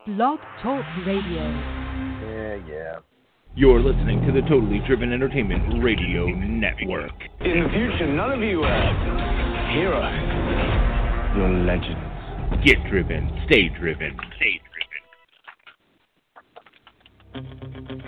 Blog Talk Radio. Yeah. You're listening to the Totally Driven Entertainment Radio Network. In the future, none of you are heroes. You're legends. Get driven. Stay driven. Stay driven.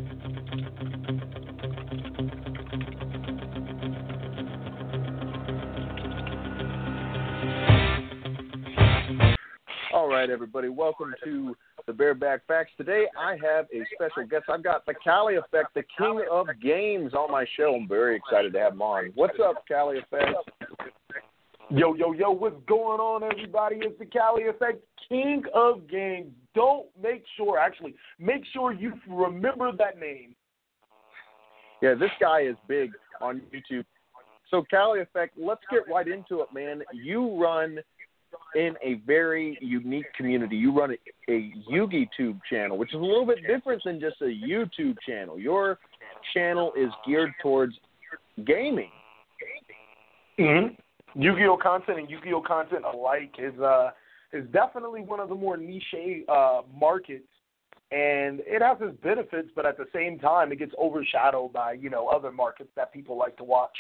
All right, everybody. Welcome to the Bareback Facts. Today, I have a special guest. I've got the Cali Effect, the king of games, on my show. I'm very excited to have him on. What's up, Cali Effect? Yo, what's going on, everybody? It's the Cali Effect, king make sure you remember that name. Yeah, this guy is big on YouTube. So, Cali Effect, let's get right into it, man. You run in a very unique community. You run a YugiTube channel, which is a little bit different than just a YouTube channel. Your channel is geared towards gaming. Mm-hmm. Yu-Gi-Oh content and Yu-Gi-Oh content alike is definitely one of the more niche markets, and it has its benefits, but at the same time, it gets overshadowed by other markets that people like to watch.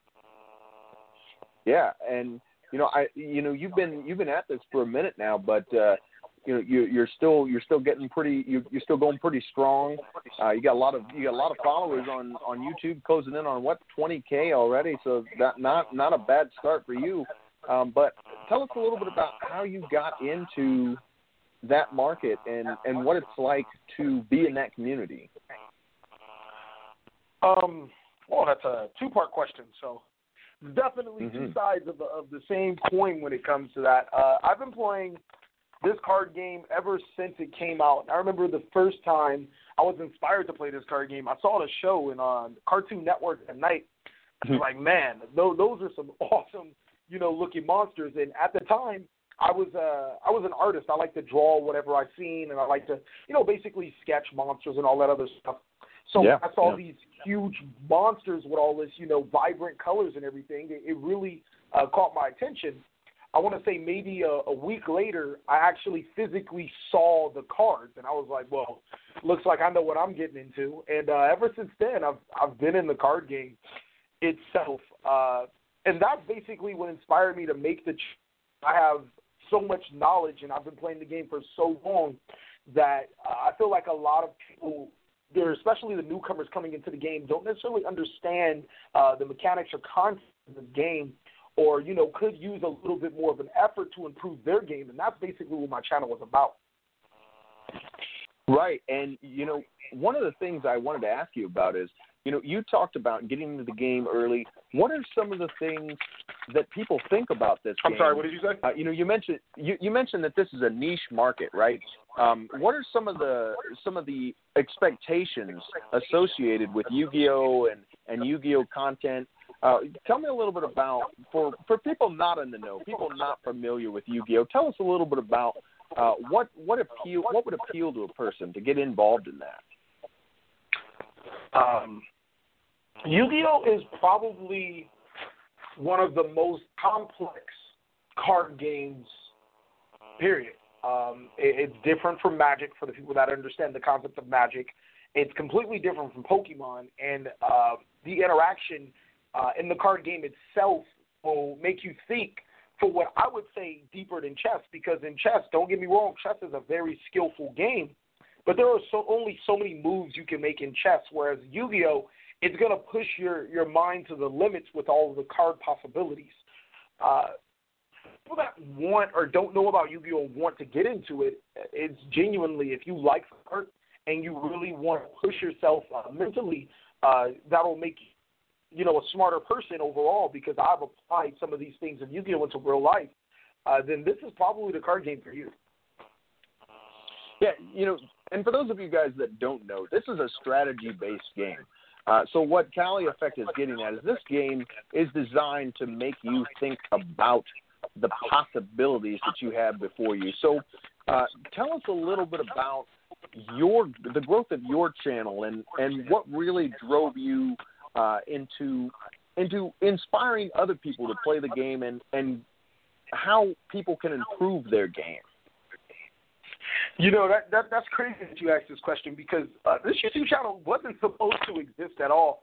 Yeah, and you've been at this for a minute now, but you're still getting pretty. You're still going pretty strong. You got a lot of followers on YouTube, closing in on 20K already. So that not a bad start for you. But tell us a little bit about how you got into that market and what it's like to be in that community. Well, that's a two-part question. So. Definitely two sides of the same coin when it comes to that. I've been playing this card game ever since it came out. I remember the first time I was inspired to play this card game. I saw the show on Cartoon Network at night. I was like, man, those are some awesome, looking monsters. And at the time, I was an artist. I like to draw whatever I've seen, and I like to, basically sketch monsters and all that other stuff. So I saw these huge monsters with all this, vibrant colors and everything. It really caught my attention. I want to say maybe a week later, I actually physically saw the cards, and I was like, well, looks like I know what I'm getting into. And ever since then, I've been in the card game itself. And that's basically what inspired me to make I have so much knowledge, and I've been playing the game for so long that I feel like a lot of people, especially the newcomers coming into the game, don't necessarily understand the mechanics or concepts of the game, or, could use a little bit more of an effort to improve their game. And that's basically what my channel was about. Right. And, one of the things I wanted to ask you about is, you talked about getting into the game early. What are some of the things that people think about this game? I'm sorry, what did you say? You mentioned that this is a niche market, right? What are some of the expectations associated with Yu-Gi-Oh and Yu-Gi-Oh content? Tell me a little bit about, for people not in the know, people not familiar with Yu-Gi-Oh, tell us a little bit about what would appeal to a person to get involved in that. Yu-Gi-Oh is probably one of the most complex card games, period. It's different from Magic for the people that understand the concept of Magic. It's completely different from Pokemon, and the interaction in the card game itself will make you think for what I would say deeper than chess, because in chess, don't get me wrong, chess is a very skillful game, but there are only so many moves you can make in chess, whereas Yu-Gi-Oh, it's going to push your mind to the limits with all of the card possibilities. People that want or don't know about Yu-Gi-Oh and want to get into it, it's genuinely, if you like the art and you really want to push yourself mentally, that'll make you a smarter person overall, because I've applied some of these things in Yu-Gi-Oh into real life. Then this is probably the card game for you. Yeah, and for those of you guys that don't know, this is a strategy-based game. So what Cali Effect is getting at is this game is designed to make you think about the possibilities that you have before you. So tell us a little bit about the growth of your channel and what really drove you into inspiring other people to play the game and how people can improve their game. You know, that's crazy that you asked this question because this YouTube channel wasn't supposed to exist at all.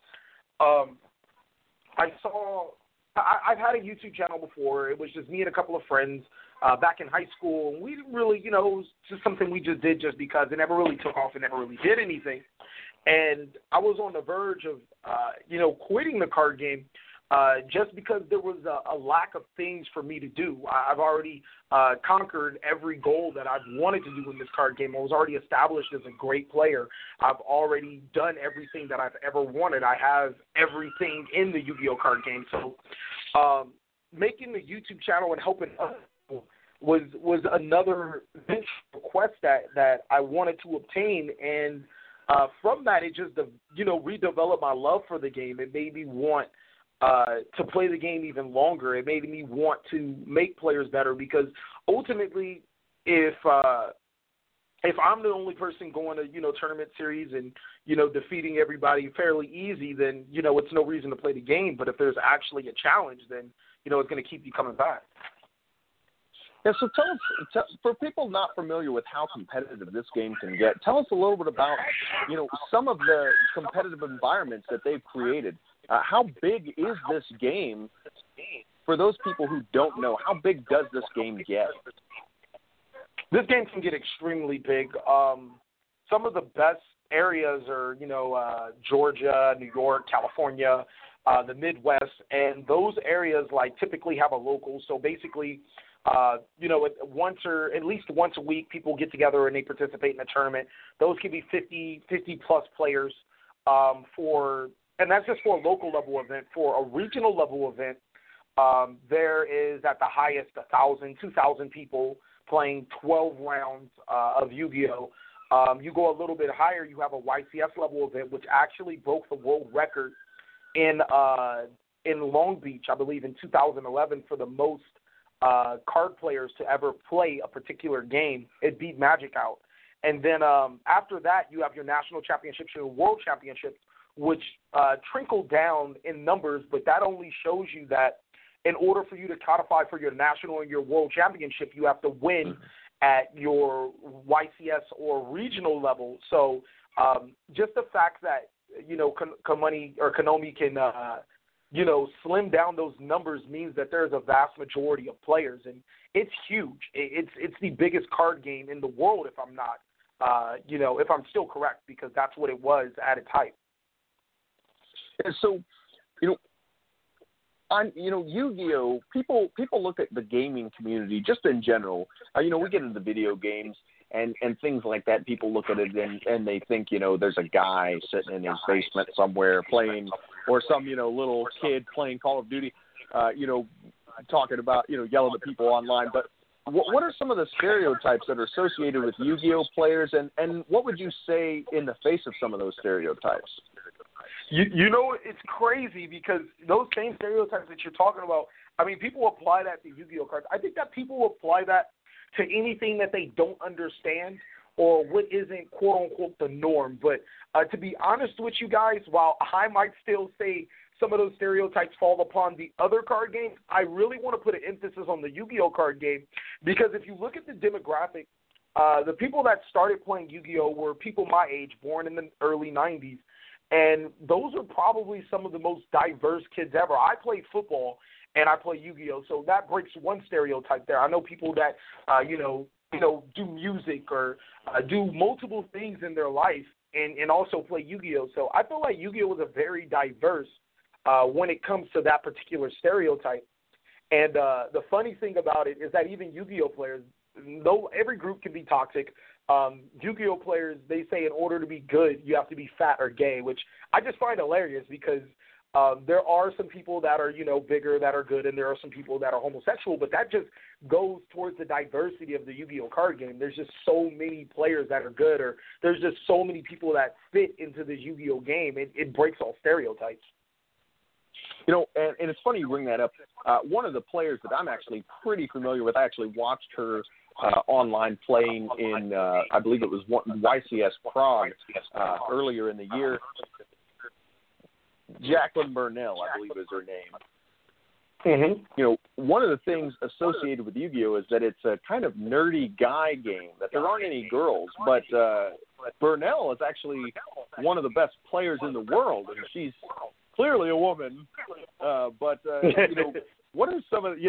I've had a YouTube channel before. It was just me and a couple of friends back in high school, and we didn't really, it was just something we just did just because. It never really took off. It never really did anything. And I was on the verge of, quitting the card game just because there was a lack of things for me to do. I've already conquered every goal that I've wanted to do in this card game. I was already established as a great player. I've already done everything that I've ever wanted. I have everything in the Yu-Gi-Oh! Card game. So making the YouTube channel and helping others was another request that I wanted to obtain. And from that, it just, redeveloped my love for the game. It made me want to play the game even longer. It made me want to make players better because ultimately, if I'm the only person going to, tournament series and, defeating everybody fairly easy, then, it's no reason to play the game. But if there's actually a challenge, then, it's going to keep you coming back. Yeah, so tell us, for people not familiar with how competitive this game can get, tell us a little bit about, some of the competitive environments that they've created. How big is this game? For those people who don't know, how big does this game get? This game can get extremely big. Some of the best areas are, Georgia, New York, California, the Midwest, and those areas typically have a local. So basically, at least once a week, people get together and they participate in a tournament. Those can be 50 plus players and that's just for a local level event. For a regional level event, there is at the highest 1,000, 2,000 people playing 12 rounds of Yu-Gi-Oh! You go a little bit higher, you have a YCS level event, which actually broke the world record in Long Beach, I believe, in 2011 for the most card players to ever play a particular game. It beat Magic out. And then after that, you have your national championships, your world championships, which trickle down in numbers, but that only shows you that in order for you to qualify for your national and your world championship, you have to win at your YCS or regional level. So just the fact that, Konami can, slim down those numbers means that there's a vast majority of players, and it's huge. It's the biggest card game in the world, if I'm not, if I'm still correct, because that's what it was at its height. And so, Yu-Gi-Oh! People look at the gaming community just in general. We get into video games and things like that. People look at it and they think, there's a guy sitting in his basement somewhere playing, or some, little kid playing Call of Duty, talking about, yelling at people online. But what are some of the stereotypes that are associated with Yu-Gi-Oh! Players, and what would you say in the face of some of those stereotypes? It's crazy because those same stereotypes that you're talking about, people apply that to Yu-Gi-Oh! cards. I think that people apply that to anything that they don't understand or what isn't, quote-unquote, the norm. But to be honest with you guys, while I might still say some of those stereotypes fall upon the other card games, I really want to put an emphasis on the Yu-Gi-Oh! card game because if you look at the demographic, the people that started playing Yu-Gi-Oh! Were people my age, born in the early 90s. And those are probably some of the most diverse kids ever. I play football and I play Yu-Gi-Oh! So that breaks one stereotype there. I know people that, do music or do multiple things in their life and also play Yu-Gi-Oh! So I feel like Yu-Gi-Oh! Was a very diverse when it comes to that particular stereotype. And the funny thing about it is that even Yu-Gi-Oh! Players, though every group can be toxic, Yu-Gi-Oh! Players, they say in order to be good, you have to be fat or gay, which I just find hilarious because there are some people that are, bigger that are good, and there are some people that are homosexual, but that just goes towards the diversity of the Yu-Gi-Oh! card game. There's just so many players that are good, or there's just so many people that fit into the Yu-Gi-Oh! game. It breaks all stereotypes. And it's funny you bring that up. One of the players that I'm actually pretty familiar with, I actually watched her online playing in, I believe it was YCS Prague earlier in the year. Jacqueline Burnell, I believe is her name. Mm-hmm. one of the things associated with Yu-Gi-Oh! Is that it's a kind of nerdy guy game, that there aren't any girls, but Burnell is actually one of the best players in the world, and she's clearly a woman. But what are some of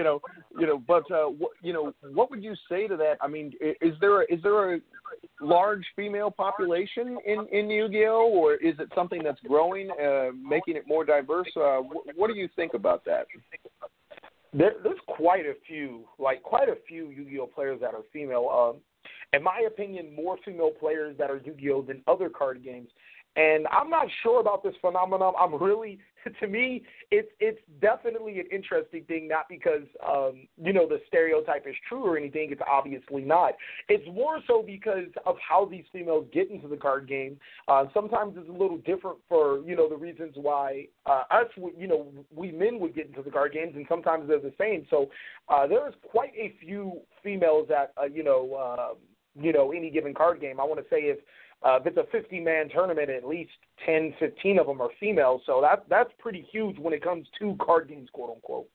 what would you say to that? I mean, is there a large female population in Yu-Gi-Oh, or is it something that's growing, making it more diverse? What do you think about that? There's quite a few Yu-Gi-Oh players that are female. In my opinion, more female players that are Yu-Gi-Oh than other card games. And I'm not sure about this phenomenon. To me, it's definitely an interesting thing, not because, the stereotype is true or anything. It's obviously not. It's more so because of how these females get into the card game. Sometimes it's a little different for, the reasons why we men would get into the card games, and sometimes they're the same. So there's quite a few females at, any given card game. I want to say if it's a 50-man tournament, at least 10, 15 of them are females. So that's pretty huge when it comes to card games, quote unquote.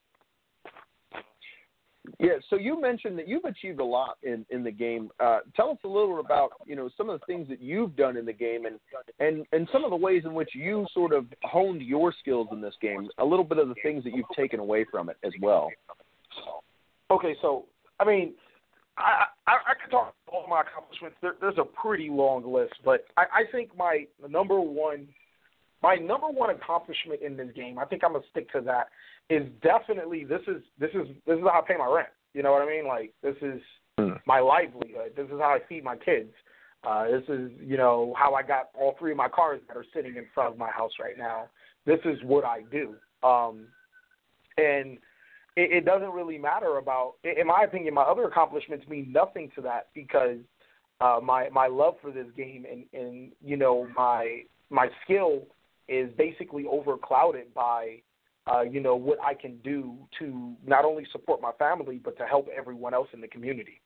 Yeah. So you mentioned that you've achieved a lot in the game. Tell us a little about some of the things that you've done in the game and some of the ways in which you sort of honed your skills in this game. A little bit of the things that you've taken away from it as well. Okay. So I mean, I could talk about all my accomplishments. There's a pretty long list, but I think my number one accomplishment in this game, I think I'm gonna stick to that, is definitely this is how I pay my rent. You know what I mean? Like, this is my livelihood. This is how I feed my kids. This is how I got all three of my cars that are sitting in front of my house right now. This is what I do. And it doesn't really matter about, in my opinion, my other accomplishments mean nothing to that, because my love for this game and my skill is basically overclouded by what I can do to not only support my family but to help everyone else in the community.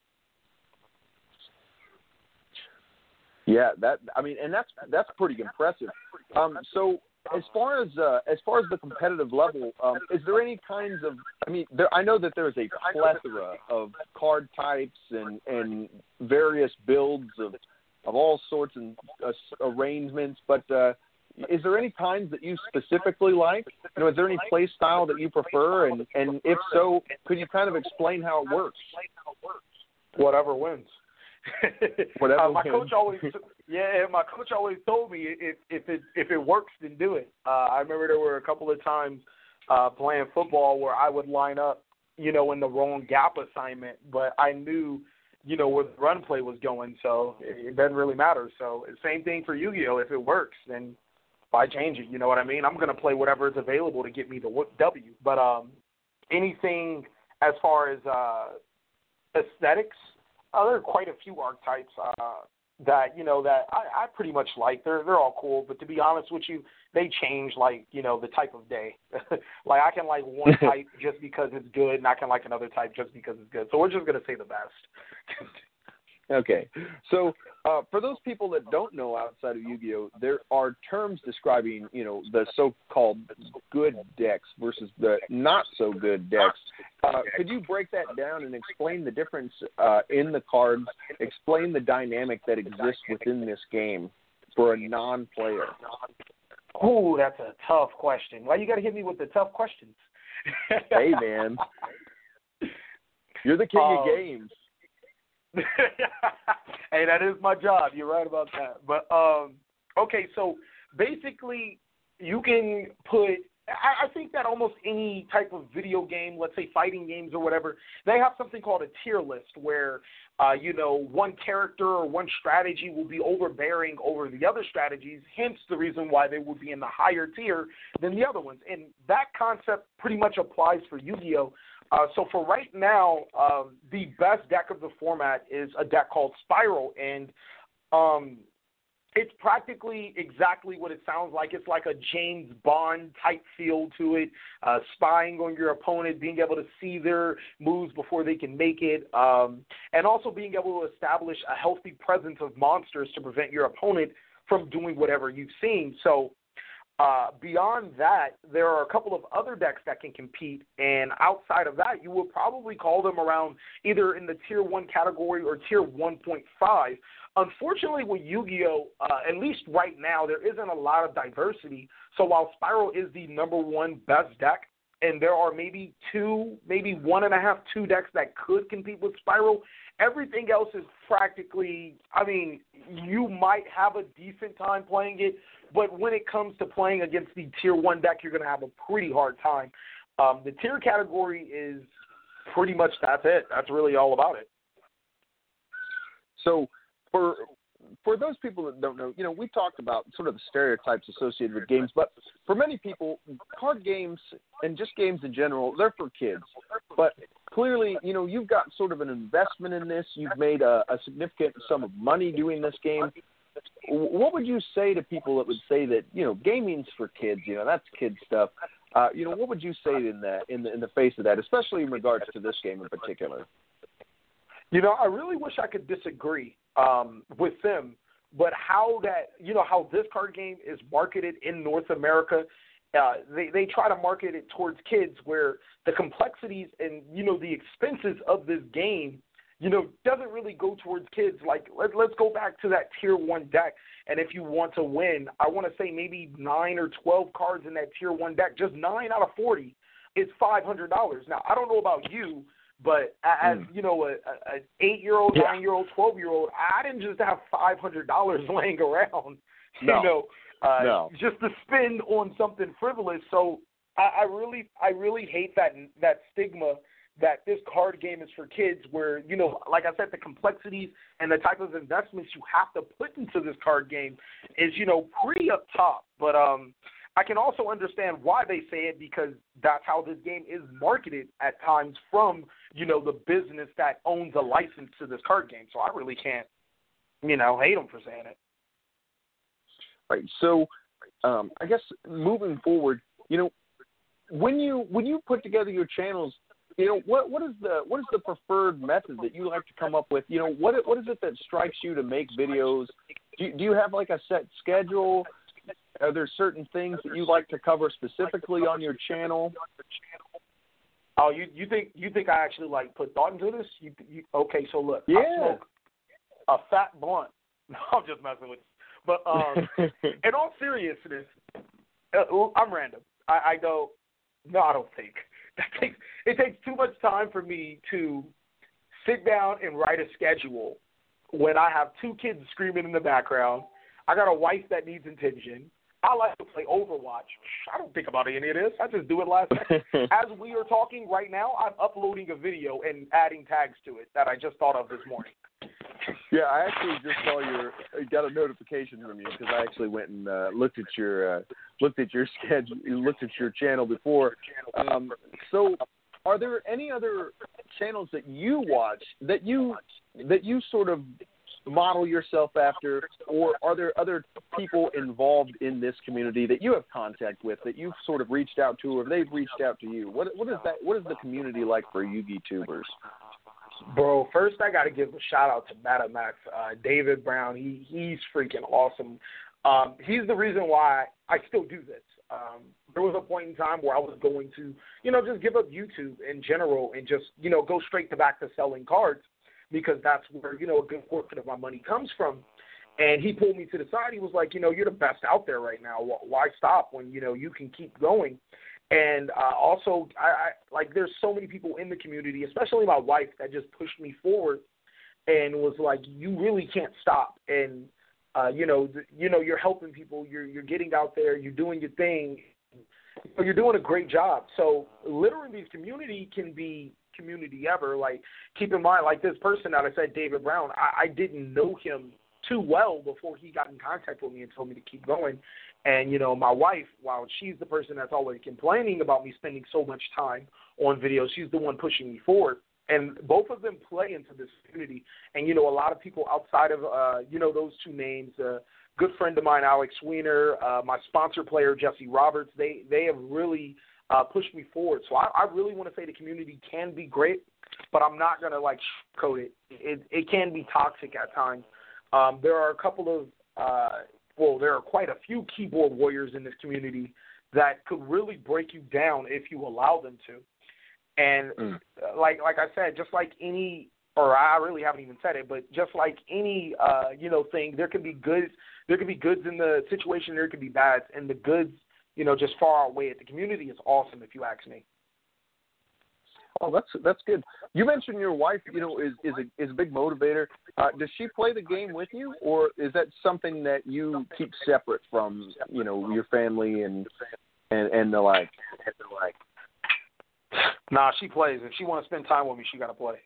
Yeah, that's pretty impressive. So as far as the competitive level, is there any kinds of? I know that there's a plethora of card types and various builds of all sorts and arrangements, but is there any kinds that you specifically like? Is there any play style that you prefer? And if so, could you kind of explain how it works? Whatever wins. My coach always told me if it works, then do it. I remember there were a couple of times playing football where I would line up, in the wrong gap assignment, but I knew, where the run play was going, so it doesn't really matter. So same thing for Yu-Gi-Oh! If it works, then why change it? You know what I mean? I'm going to play whatever is available to get me the W. But anything as far as aesthetics, there are quite a few archetypes that I pretty much like. They're all cool, but to be honest with you, they change the type of day. Like, I can like one type just because it's good, and I can like another type just because it's good. So we're just gonna say the best. Okay, so for those people that don't know outside of Yu-Gi-Oh, there are terms describing the so-called good decks versus the not so good decks. Could you break that down and explain the difference in the cards? Explain the dynamic that exists within this game for a non-player. Oh, that's a tough question. Why you got to hit me with the tough questions? Hey, man, you're the king of games. Hey, that is my job. You're right about that. But okay, so basically, you can put. I think that almost any type of video game, let's say fighting games or whatever, they have something called a tier list where, one character or one strategy will be overbearing over the other strategies, hence the reason why they would be in the higher tier than the other ones. And that concept pretty much applies for Yu-Gi-Oh! So for right now, the best deck of the format is a deck called Spiral, and it's practically exactly what it sounds like. It's like a James Bond type feel to it, spying on your opponent, being able to see their moves before they can make it, and also being able to establish a healthy presence of monsters to prevent your opponent from doing whatever you've seen. So Beyond that, there are a couple of other decks that can compete, and outside of that, you would probably call them around either in the Tier 1 category or Tier 1.5. Unfortunately, with Yu-Gi-Oh!, at least right now, there isn't a lot of diversity. So while Spiral is the number one best deck, and there are maybe 2 decks that could compete with Spiral, everything else is practically, I mean, you might have a decent time playing it, but when it comes to playing against the Tier 1 deck, you're going to have a pretty hard time. The tier category is pretty much that's it. That's really all about it. So for those people that don't know, we talked about sort of the stereotypes associated with games, but for many people, card games and just games in general, they're for kids. But clearly, you've got sort of an investment in this. You've made a significant sum of money doing this game. What would you say to people that would say that, gaming's for kids, that's kid stuff? What would you say in the face of that, especially in regards to this game in particular? I really wish I could disagree with them, but how this card game is marketed in North America, they try to market it towards kids where the complexities and, the expenses of this game, doesn't really go towards kids. Like, let's go back to that Tier 1 deck, and if you want to win, I want to say maybe 9 or 12 cards in that Tier 1 deck, just 9 out of 40 is $500. Now, I don't know about you, but as, an 8-year-old, 9-year-old, 12-year-old, I didn't just have $500 laying around, just to spend on something frivolous. So I really hate that stigma that this card game is for kids where, like I said, the complexities and the type of investments you have to put into this card game is, pretty up top. But I can also understand why they say it because that's how this game is marketed at times from, the business that owns a license to this card game. So I really can't, hate them for saying it. Right. So I guess moving forward, when you put together your channels, what is the preferred method that you like to come up with? What is it that strikes you to make videos? Do you have like a set schedule? Are there certain things that you like to cover specifically on your channel? Oh, you think I actually put thought into this? Okay, so look, I smoke a fat blunt. No, I'm just messing with you. But in all seriousness, I'm random. I go, no, I don't think. It takes too much time for me to sit down and write a schedule when I have 2 kids screaming in the background. I got a wife that needs attention. I like to play Overwatch. I don't think about any of this. I just do it last second. As we are talking right now, I'm uploading a video and adding tags to it that I just thought of this morning. Yeah, I actually just saw got a notification from you because I actually went and looked at your schedule, looked at your channel before. So, are there any other channels that you watch that you sort of model yourself after, or are there other people involved in this community that you have contact with that you've sort of reached out to, or they've reached out to you? What is that? What is the community like for Yu-Gi tubers? Bro, first I got to give a shout out to MetaMax, David Brown. He's freaking awesome. He's the reason why I still do this. There was a point in time where I was going to, just give up YouTube in general and just, go straight back to selling cards because that's where, a good portion of my money comes from. And he pulled me to the side. He was like, you're the best out there right now. Why stop when, you can keep going? And also, I there's so many people in the community, especially my wife, that just pushed me forward and was like, you really can't stop. And, you're helping people. You're getting out there. You're doing your thing. You're doing a great job. So literally this community can be community ever. Like, keep in mind, like this person that I said, David Brown, I didn't know him too well before he got in contact with me and told me to keep going. And, my wife, while she's the person that's always complaining about me spending so much time on videos, she's the one pushing me forward. And both of them play into this community. And, a lot of people outside of, those 2 names, good friend of mine, Alex Weiner, my sponsor player, Jesse Roberts, they have really pushed me forward. So I really want to say the community can be great, but I'm not going to, sugarcoat it. It can be toxic at times. There are a couple of there are quite a few keyboard warriors in this community that could really break you down if you allow them to. And like I said, just like any, or I really haven't even said it, but just like any thing, there can be goods in the situation, there can be bads, and the goods, just far outweigh it. The community is awesome, if you ask me. Oh, that's good. You mentioned your wife, is a big motivator. Does she play the game with you, or is that something that you keep separate from, your family and the like? Nah, she plays. If she want to spend time with me, she got to play.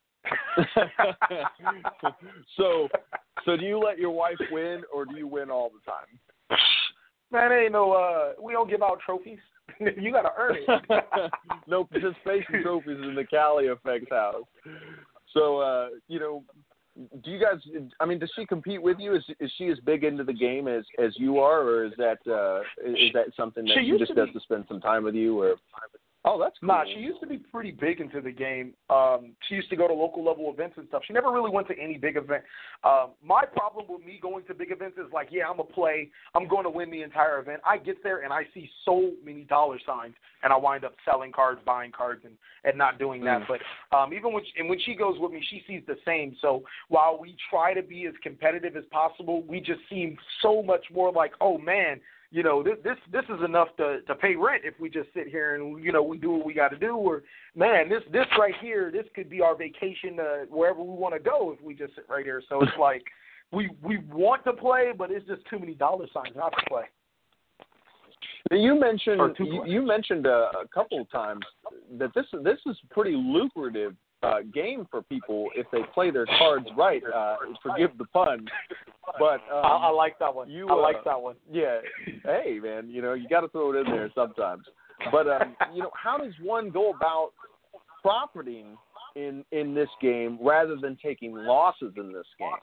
So do you let your wife win, or do you win all the time? Man, ain't no. We don't give out trophies. You got to earn it. No participation trophies in the Cali Effect house. So, do you guys? I mean, does she compete with you? Is she as big into the game as you are, or is that something that she just does to spend some time with you? Or oh, that's cool. Nah, she used to be pretty big into the game. She used to go to local level events and stuff. She never really went to any big event. My problem with me going to big events is like, yeah, I'm going to play. I'm going to win the entire event. I get there and I see so many dollar signs, and I wind up selling cards, buying cards, and not doing that. But even when she goes with me, she sees the same. So while we try to be as competitive as possible, we just seem so much more like, oh, man, this is enough to pay rent if we just sit here and, we do what we got to do. Or, man, this right here, this could be our vacation wherever we want to go if we just sit right here. So it's like we want to play, but it's just too many dollar signs not to play. You mentioned a couple of times that this is pretty lucrative game for people if they play their cards right. Forgive the pun, but I like that one. I like that one. Yeah. Hey, man, you got to throw it in there sometimes. But how does one go about profiting in this game rather than taking losses in this game?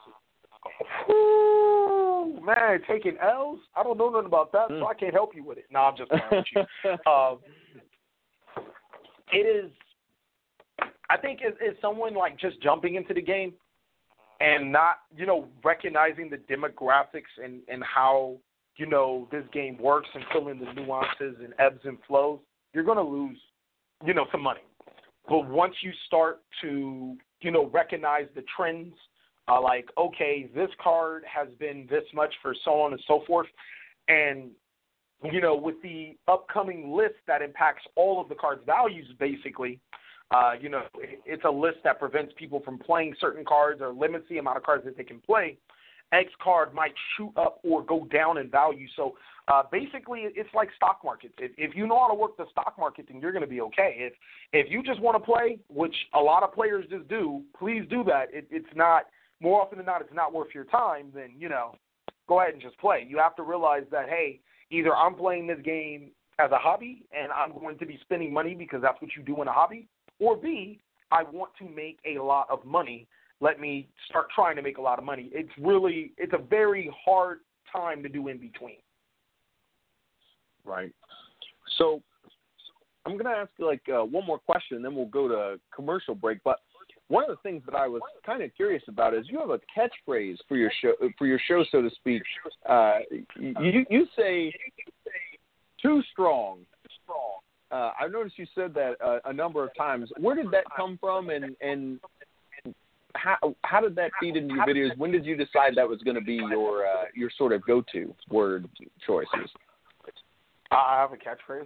Ooh, man, taking L's? I don't know nothing about that, so I can't help you with it. No, I'm just playing with you. It is. I think it's someone like just jumping into the game and not, recognizing the demographics and how, this game works and filling the nuances and ebbs and flows, you're going to lose, some money. But once you start to, recognize the trends, like, okay, this card has been this much for so on and so forth, and, with the upcoming list that impacts all of the card's values, basically, it's a list that prevents people from playing certain cards or limits the amount of cards that they can play. X card might shoot up or go down in value. So basically, it's like stock markets. If you know how to work the stock market, then you're going to be okay. If you just want to play, which a lot of players just do, please do that. It's not, more often than not, it's not worth your time. Then, go ahead and just play. You have to realize that, hey, either I'm playing this game as a hobby and I'm going to be spending money because that's what you do in a hobby, or B, I want to make a lot of money. Let me start trying to make a lot of money. It's a very hard time to do in between. Right. So I'm going to ask you one more question, and then we'll go to commercial break. But one of the things that I was kind of curious about is you have a catchphrase for your show, so to speak. You say "too strong." I've noticed you said that a number of times. Where did that come from, and how did that feed into your videos? When did you decide that was going to be your sort of go-to word choices? I have a catchphrase.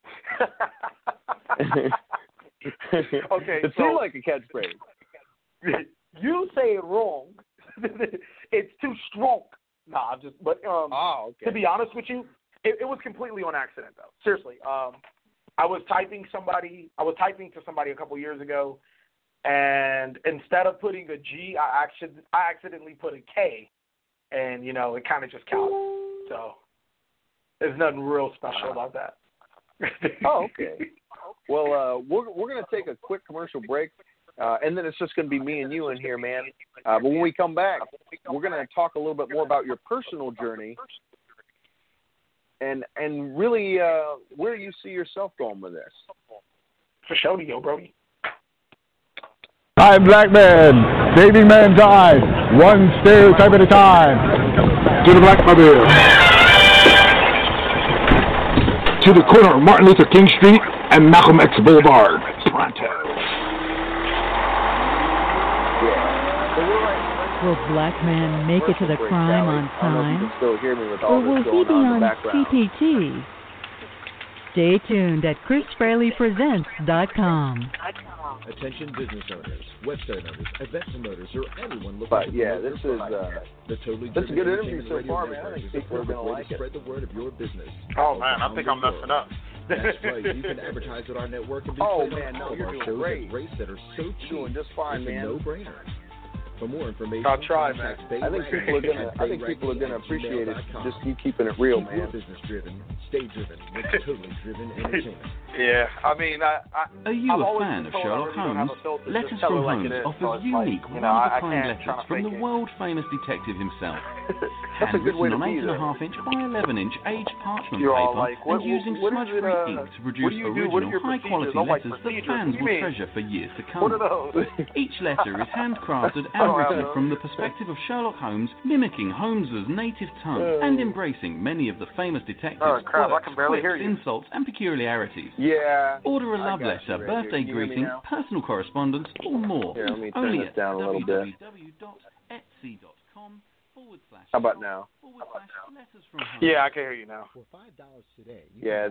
Okay, it seemed like a catchphrase. You say it wrong. It's too strong. Nah, okay. To be honest with you, it was completely on accident, though. Seriously. I was typing to somebody a couple years ago, and instead of putting a G, I accidentally put a K, and it kind of just counted. So there's nothing real special about that. Oh, okay. Well, we're going to take a quick commercial break, and then it's just going to be me and you in here, man. But when we come back, we're going to talk a little bit more about your personal journey. And really, where you see yourself going with this? For sure, yo, Brody. I'm Black Man, saving man's eyes, one stereotype at a time. to the Black Mobile. To the corner of Martin Luther King Street and Malcolm X Boulevard. Pronto. Will Black Man make it to the crime on time? Or will he be on CPT? Stay tuned at ChrisFraleyPresents.com. Attention business owners, website owners, event promoters, or anyone looking But to yeah, promote this their is product. The Totally this is a good Driven interview so Radio far, man. Network I think is people are the gonna way like to it. spread the word of your business. Oh man, I think I'm messing up. That's right. You can advertise with our network and be Oh, played man, on no, all of you're our doing shows great. at rates that are so cheap. You're doing just fine, it's man. a no-brainer. For more information, I'll try, man. contact Bay I think people are gonna. I think people are gonna appreciate it. BayRagging@gmail.com. Just keep keeping it real, Keep your man. business driven, stay driven with Totally Driven Entertainment. Yeah, I mean, Are you I've a always fan been of told I Sherlock really don't have Holmes? a filter. Letters Just tell from it like Holmes it is. So offers it's like, unique, you know, I one-of-a-kind can't letters try to from fake the it. world-famous detective himself. That's a good way to Handwritten be, on though. 8.5-inch by 11-inch aged parchment You're all paper like, what- and using what is smudge-free it, ink to what produce do you do? What are original, your high-quality procedures? I'm like, letters that procedures? fans What do you will mean? treasure for years to What are come. those? Each letter is handcrafted and Oh, written wow. from the perspective of Sherlock Holmes, mimicking Holmes's native tongue and embracing many of the famous detectives' Oh, crap, I quirks, can barely hear quips, you. insults, and peculiarities. Yeah. Order a I love got letter, you right here. birthday Can you hear me greeting, now? personal correspondence, or more. Here, let me turn Only this at down a little bit. www.etsy.com/. How about now? /letters from home. Yeah, I can hear you now. For $5 today, you Yeah,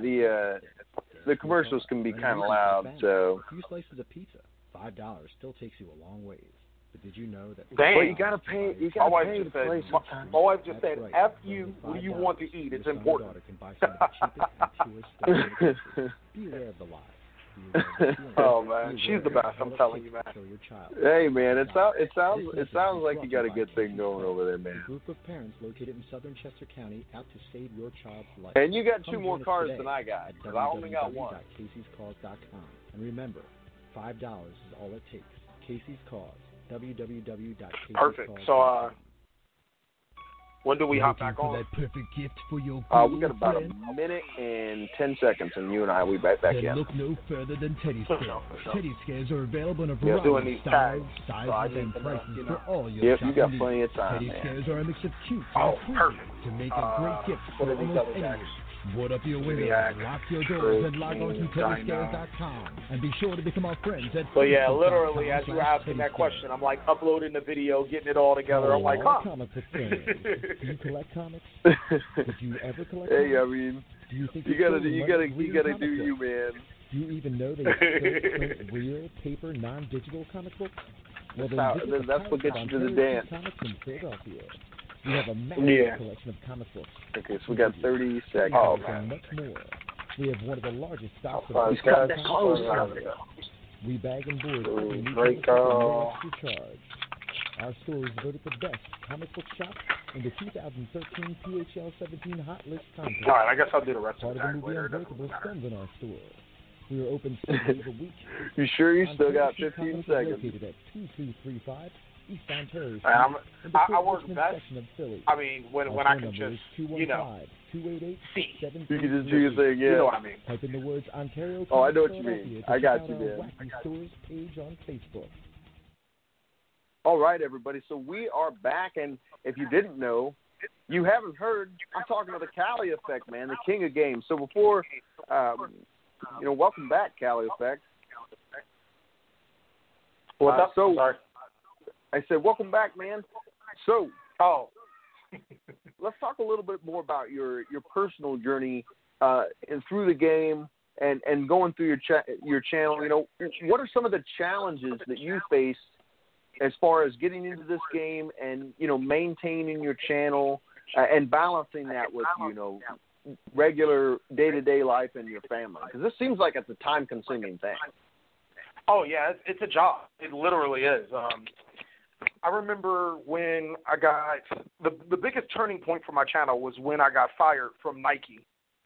the commercials can be kind of loud, so. A few slices of pizza, $5 still takes you a long ways. But did you know that? Damn. But you gotta pay. You My gotta wife pay just to said, play my sometimes. wife just That's said, right. F For you, only what do you $5, want to eat? your It's son or important. daughter can buy some of the cheapest and purest stuff in the country. Be aware of the lies. Be aware of the feelings. Oh, man, Be she's the aware best, of I'm what telling it you, takes man. to show your child. Hey, man, it sounds This like you got a good thing going over there, A man. group of parents located in southern Chester County out to save your child's life. And you got two Come more join us cars today than I got, at 'cause I only got one. www.caseyscause.com. And remember, $5 is all it takes. Casey's Cause. www.caseyscause.com. Perfect. So, when do we hop back on? perfect gift for your We got about a minute and 10 seconds, and you and I will be back in. Look no further than Teddy For Scares. sure, for sure. Teddy Scares are available in a Yeah, variety doing of these styles, tags, sizes, so I and need to know, prices you know. for all your Yep, you got shopping plenty needs. of time, Teddy man. Scares are a mix of cute Oh, and cool perfect. to make a great gift What for are these almost other anyone. tags? Board up your windows, Yak, lock your doors, and log on to protein, TeddyScares.com. And be sure to become our friends at So yeah, Facebook.com/TeddyScares. literally, as you were asking that question, I'm like uploading the video, getting it all together. I'm like, huh. Comic book fans. Do you collect comics? Did you ever collect Hey, I comics? mean, Do you think you it's gotta cool do to learn you gotta comic do books? you, man. Do you even know they still print real paper, non-digital comic books? Well, then visit That's what gets you to the Ontario dance. Comics in Philadelphia. We have a massive Yeah. collection of comic books. Okay, so we got 30 seconds. Oh, and much more. We have one of the largest stocks Oh, of he's got comic that books close in on America. We bag and board Ooh, every new great comic book call. at no extra charge. Our store is voted the best comic book shop in the 2013 PHL 17 Hot List contest. All right, I guess I'll do the rest Part of of the the tag movie later. It doesn't Unbreakable matter. spends in our store. We are open 7 days a week. You sure you still Ontario got Street 15 Comics is seconds? located at 2335 East Ontario Street And in the I Fort work Richmond best. section of Philly. I mean, when Our I phone can number just, is you know, 215-288-7333. You can just do your thing, yeah. You know what I mean. Type in the words Ontario Oh, I know what Comics you mean. Philadelphia to I got check you, out our man. Wacky Stores page on Facebook. All right, everybody. So we are back, and if you didn't know, you haven't heard, I'm talking to the Cali Effect, man, the king of games. So before, welcome back, Cali Effect. What's up? So Sorry. I said, welcome back, man. So Oh. let's talk a little bit more about your personal journey and through the game and going through your channel. You know, what are some of the challenges that you faced as far as getting into this game and, you know, maintaining your channel and balancing that with, you know, regular day-to-day life and your family? Because this seems like it's a time-consuming thing. Oh, yeah, it's a job. It literally is. I remember when I got the biggest turning point for my channel was when I got fired from Nike.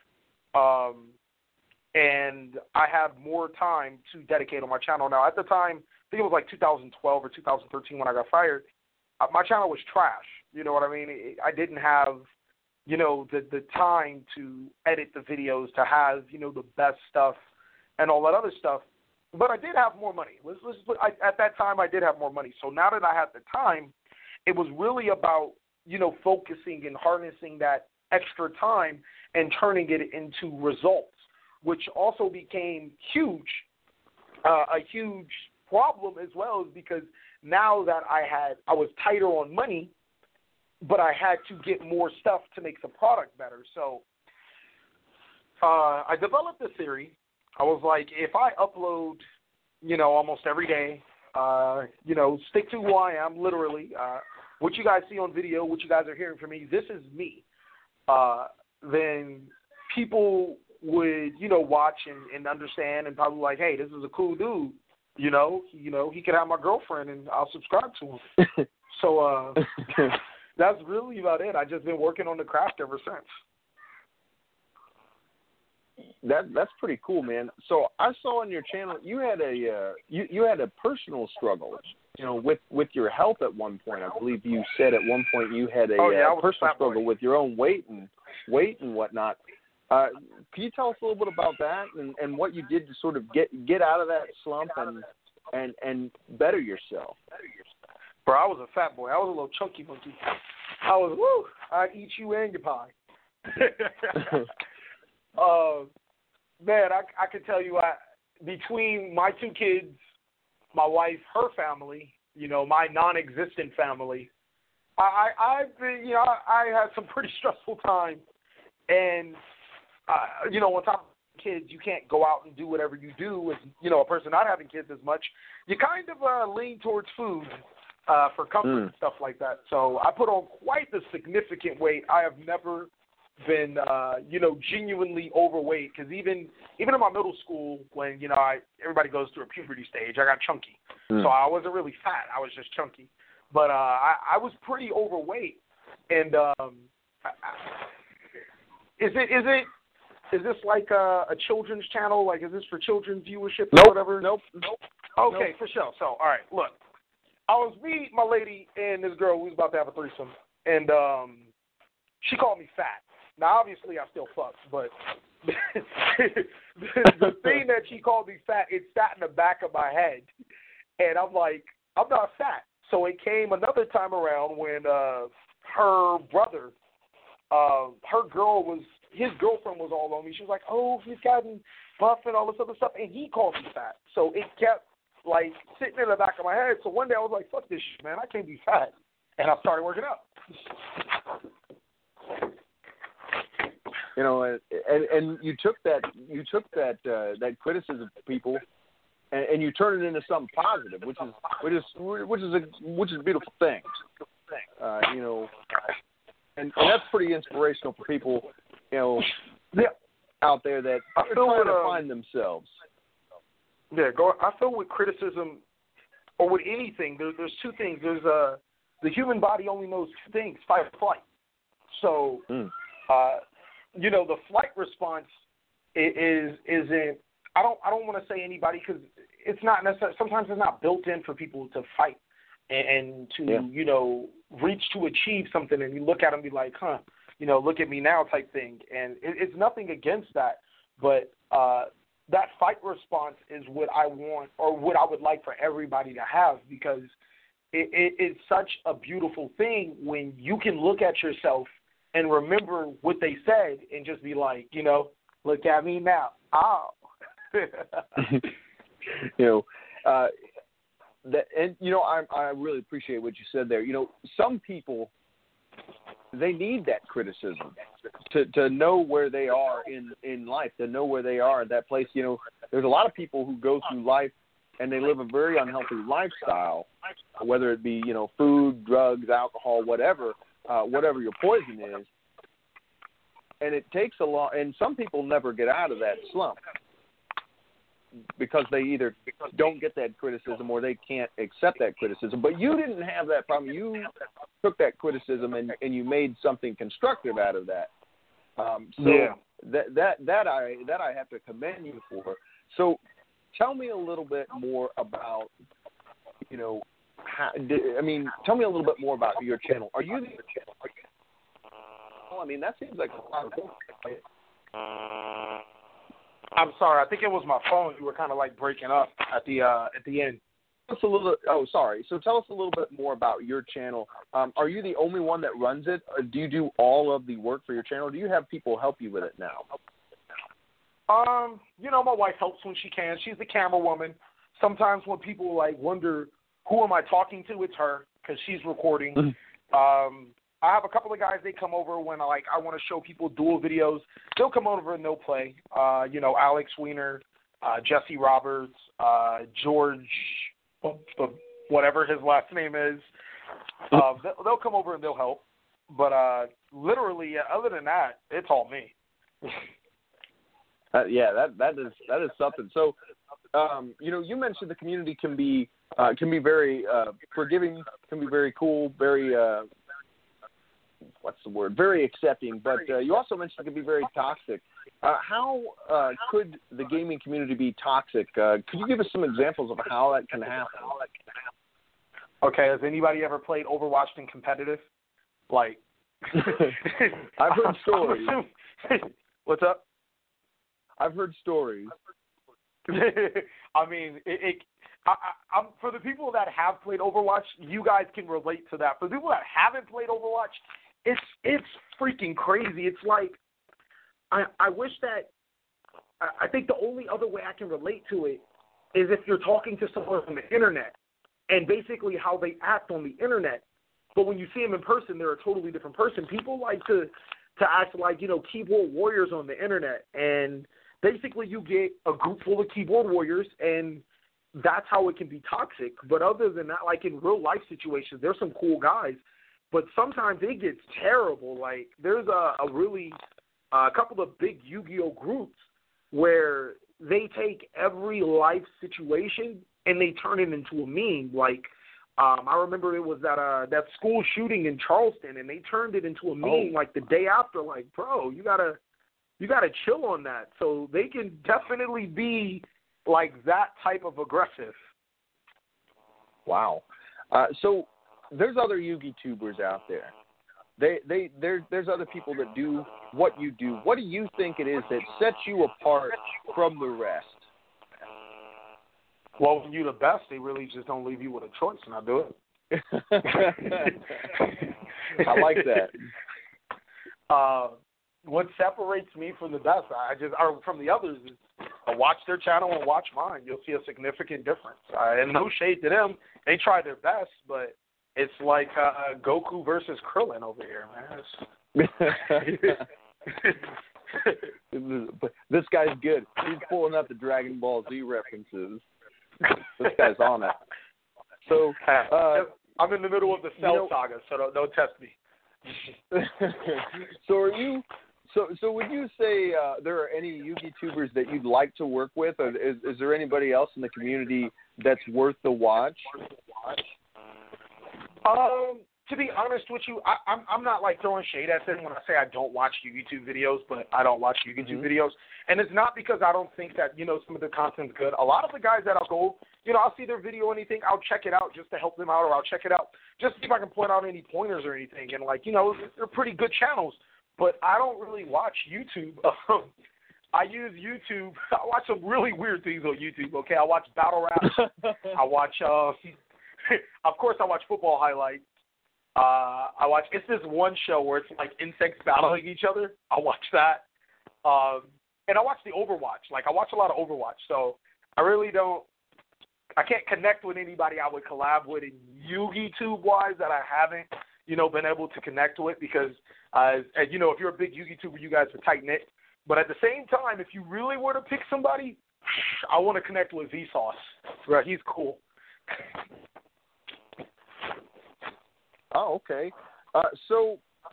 And I have more time to dedicate on my channel now. At the time, I think it was like 2012 or 2013 when I got fired, my channel was trash. You know what I mean? I didn't have, you know, the time to edit the videos, to have, you know, the best stuff and all that other stuff. But I did have more money. At that time, I did have more money. So now that I had the time, it was really about focusing and harnessing that extra time and turning it into results, which also became huge. A huge problem as well is because now that I was tighter on money, but I had to get more stuff to make the product better. So I developed a theory. I was like, if I upload, almost every day, stick to who I am, literally, what you guys see on video, what you guys are hearing from me, this is me, then people would, watch and understand and probably like, hey, this is a cool dude. He could have my girlfriend and I'll subscribe to him. So that's really about it. I've just been working on the craft ever since. That's pretty cool, man. So I saw on your channel you had a personal struggle, with your health at one point. I believe you said at one point you had a personal struggle with your own weight and whatnot. Can you tell us a little bit about that and what you did to sort of get out of that slump and better yourself? Bro, I was a fat boy. I was a little chunky monkey. I'd eat you and your pie. Man, I can tell you, between my two kids, my wife, her family, my non-existent family, I've been, I had some pretty stressful time. And, on top of kids, you can't go out and do whatever you do as, a person not having kids as much. You kind of lean towards food for comfort and stuff like that. So I put on quite the significant weight. I have never been, genuinely overweight, because even in my middle school, when, everybody goes through a puberty stage, I got chunky. So I wasn't really fat. I was just chunky. But I was pretty overweight. And is this like a children's channel? Like, is this for children's viewership or whatever? Nope. Okay, for sure. So, all right, look. I was me, my lady, and this girl. We was about to have a threesome. And she called me fat. Now, obviously, I still fucked, but the thing that she called me fat, it sat in the back of my head. And I'm like, I'm not fat. So it came another time around when her brother, his girlfriend was all on me. She was like, oh, he's gotten buff and all this other stuff. And he called me fat. So it kept, like, sitting in the back of my head. So one day I was like, fuck this shit, man. I can't be fat. And I started working out. And you took that criticism of people, and you turn it into something positive, which is a beautiful thing. And that's pretty inspirational for people, out there that are trying to find themselves. Yeah, I feel with criticism or with anything, there's two things. There's the human body only knows two things: fight or flight. So. The flight response isn't. I don't want to say anybody, because it's not necessarily. Sometimes it's not built in for people to fight and to reach to achieve something, and you look at them and be like, look at me now type thing. And it's nothing against that, but that fight response is what I want, or what I would like for everybody to have, because it's such a beautiful thing when you can look at yourself and remember what they said and just be like, look at me now. Oh. I really appreciate what you said there. Some people, they need that criticism to know where they are in life, to know where they are at that place. There's a lot of people who go through life and they live a very unhealthy lifestyle, whether it be, food, drugs, alcohol, whatever your poison is. And it takes a lot, and some people never get out of that slump because they either don't get that criticism or they can't accept that criticism. But you didn't have that problem. You took that criticism and you made something constructive out of that. That I have to commend you for. So tell me a little bit more about, tell me a little bit more about your channel. Are you the channel? That seems like a lot of things. I'm sorry. I think it was my phone. You were kind of like breaking up at the end. us a little. Oh, sorry. So tell us a little bit more about your channel. Are you the only one that runs it? Or do you do all of the work for your channel? Or do you have people help you with it now? My wife helps when she can. She's the camera woman. Sometimes when people wonder who am I talking to, it's her because she's recording. I have a couple of guys. They come over when I want to show people dual videos. They'll come over and they'll play. Alex Weiner, Jesse Roberts, George, whatever his last name is. They'll come over and they'll help. But literally, other than that, it's all me. That is something. So, you mentioned the community can be very forgiving, can be very cool, very very accepting. But you also mentioned it can be very toxic. How could the gaming community be toxic? Could you give us some examples of how that can happen? Okay, has anybody ever played Overwatch in competitive? I've heard stories. What's up? I've heard stories. I mean, I'm for the people that have played Overwatch, you guys can relate to that. For the people that haven't played Overwatch, it's freaking crazy. It's like I wish that I think the only other way I can relate to it is if you're talking to someone on the internet and basically how they act on the internet. But when you see them in person, they're a totally different person. People like to act like, keyboard warriors on the internet. And basically you get a group full of keyboard warriors, and that's how it can be toxic. But other than that, in real life situations, there's some cool guys. But sometimes it gets terrible. There's a couple of big Yu-Gi-Oh groups where they take every life situation and they turn it into a meme. I remember it was that school shooting in Charleston, and they turned it into a meme the day after. Bro, you gotta chill on that. So they can definitely be that type of aggressive. Wow. So there's other Yu-Gi tubers out there. There's other people that do what you do. What do you think it is that sets you apart from the rest? Well, when you're the best, they really just don't leave you with a choice, and I do it. I like that. What separates me from the best, or from the others, is I watch their channel and watch mine. You'll see a significant difference. And no shade to them. They try their best, but it's like Goku versus Krillin over here, man. This guy's good. He's pulling out the Dragon Ball Z references. This guy's on it. So I'm in the middle of the Cell saga, so don't test me. So are you? So would you say there are any Yu-Gi tubers that you'd like to work with, or is there anybody else in the community that's worth the watch? To be honest with you, I'm not throwing shade at them when I say I don't watch YouTube videos, but I don't watch YouTube videos. And it's not because I don't think that, some of the content's good. A lot of the guys that I'll go, I'll see their video or anything, I'll check it out just to help them out, or I'll check it out just to see if I can point out any pointers or anything. And they're pretty good channels, but I don't really watch YouTube. I use YouTube. I watch some really weird things on YouTube, okay? I watch battle rap. I watch, of course I watch football highlights. It's this one show where it's insects battling each other. I watch that. And I watch the Overwatch. I watch a lot of Overwatch. So I can't connect with anybody I would collab with in Yu-Gi-Tube-wise that I haven't, been able to connect with because, if you're a big Yu-Gi-Tuber, you guys are tight-knit. But at the same time, if you really were to pick somebody, I want to connect with Vsauce. Right, he's cool. Oh, okay. So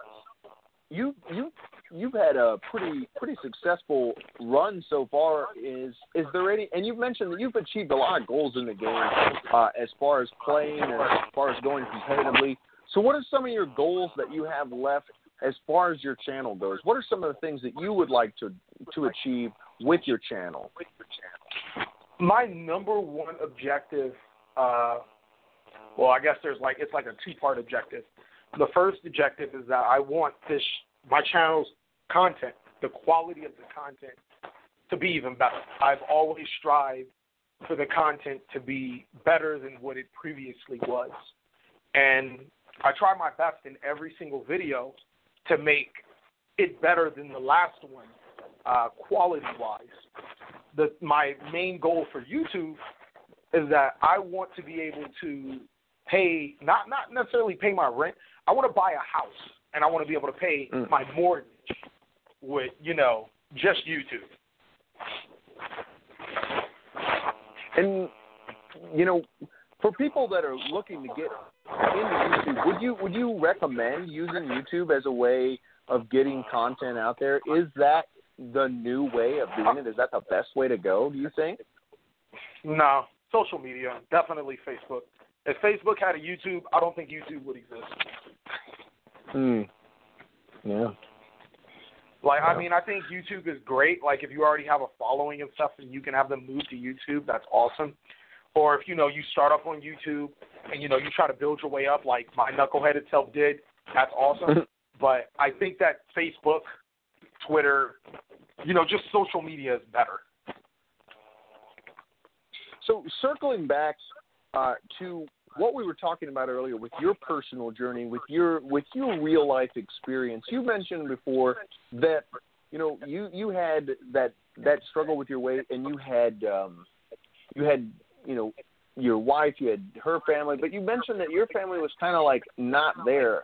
you've had a pretty successful run so far. Is there any? And you've mentioned that you've achieved a lot of goals in the game as far as playing and as far as going competitively. So what are some of your goals that you have left as far as your channel goes? What are some of the things that you would like to achieve with your channel? My number one objective. Well, I guess it's a two-part objective. The first objective is that I want my channel's content, the quality of the content, to be even better. I've always strived for the content to be better than what it previously was. And I try my best in every single video to make it better than the last one, quality-wise. My main goal for YouTube is that I want to be able to pay, not necessarily pay my rent. I want to buy a house, and I want to be able to pay my mortgage with, just YouTube. And, for people that are looking to get into YouTube, would you recommend using YouTube as a way of getting content out there? Is that the new way of doing it? Is that the best way to go, do you think? No. Social media, definitely Facebook. If Facebook had a YouTube, I don't think YouTube would exist. Yeah. I think YouTube is great. Like, if you already have a following and stuff and you can have them move to YouTube, that's awesome. Or if, you start up on YouTube and, you try to build your way up like my knuckleheaded self did, that's awesome. But I think that Facebook, Twitter, just social media is better. So circling back to what we were talking about earlier with your personal journey, with your real life experience, you mentioned before that you had that struggle with your weight, and you had your wife, you had her family, but you mentioned that your family was kind of like not there.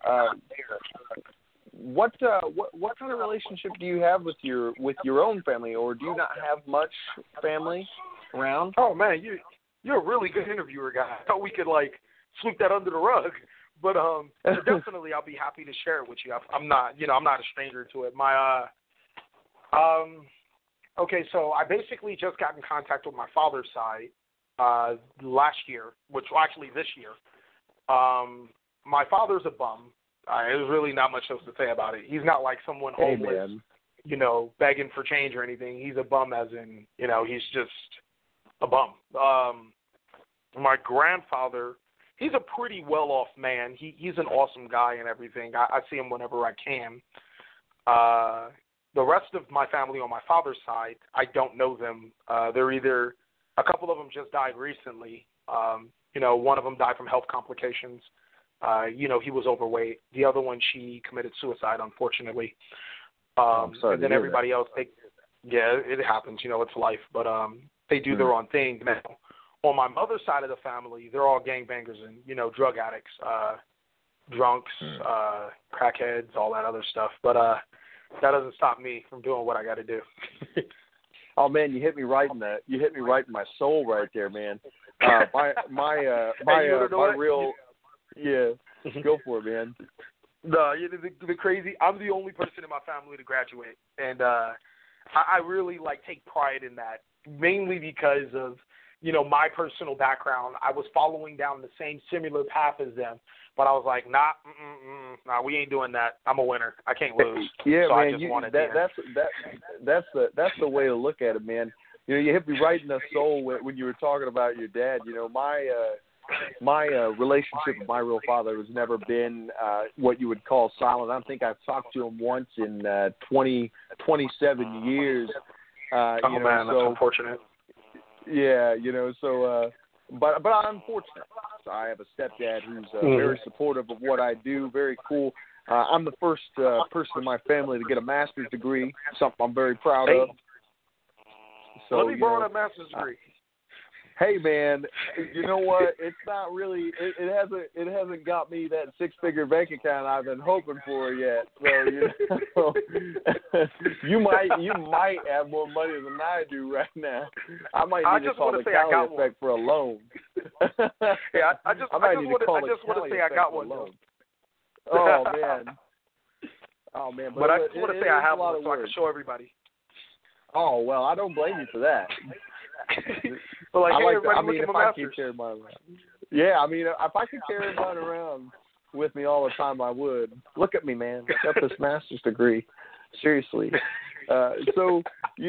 What kind of relationship do you have with your own family, or do you not have much family around? Oh man, you're a really good interviewer, guy. I thought we could sweep that under the rug, but definitely I'll be happy to share it with you. I'm not a stranger to it. Okay, so I basically just got in contact with my father's side last year, actually this year. My father's a bum. There's really not much else to say about it. He's not like someone homeless, begging for change or anything. He's a bum as in, he's just a bum. My grandfather, he's a pretty well-off man. He's an awesome guy and everything. I see him whenever I can. The rest of my family on my father's side, I don't know them. They're either, a couple of them just died recently. One of them died from health complications. He was overweight. The other one, she committed suicide, unfortunately. And then everybody else, it happens. It's life. But they do their own thing. Now, on my mother's side of the family, they're all gangbangers and, drug addicts, drunks, crackheads, all that other stuff. But that doesn't stop me from doing what I got to do. Oh man, you hit me right in my soul right there, man. My real. Yeah, go for it, man. The crazy. I'm the only person in my family to graduate, and I really take pride in that. Mainly because of my personal background. I was following down the same similar path as them, but I was like, nah, we ain't doing that. I'm a winner. I can't lose. Yeah, so man. I just wanted that's the way to look at it, man. You hit me right in the soul when you were talking about your dad. My relationship with my real father has never been what you would call solid. I don't think I've talked to him once in 27 years. Man, that's unfortunate. Yeah, but I'm fortunate. I have a stepdad who's very supportive of what I do, very cool. I'm the first person in my family to get a master's degree, something I'm very proud of. So, let me borrow that master's degree. Hey man, you know what? It's not really. It hasn't got me that 6-figure bank account I've been hoping for yet. So you might have more money than I do right now. I might need to call the Cali effect for a loan. Yeah, I just want to say I got one. Oh man. But I just want to say I have one so I can show everybody. Oh well, I don't blame you for that. But if I could carry mine around with me all the time, I would. Look at me, man. I got this master's degree. Seriously. So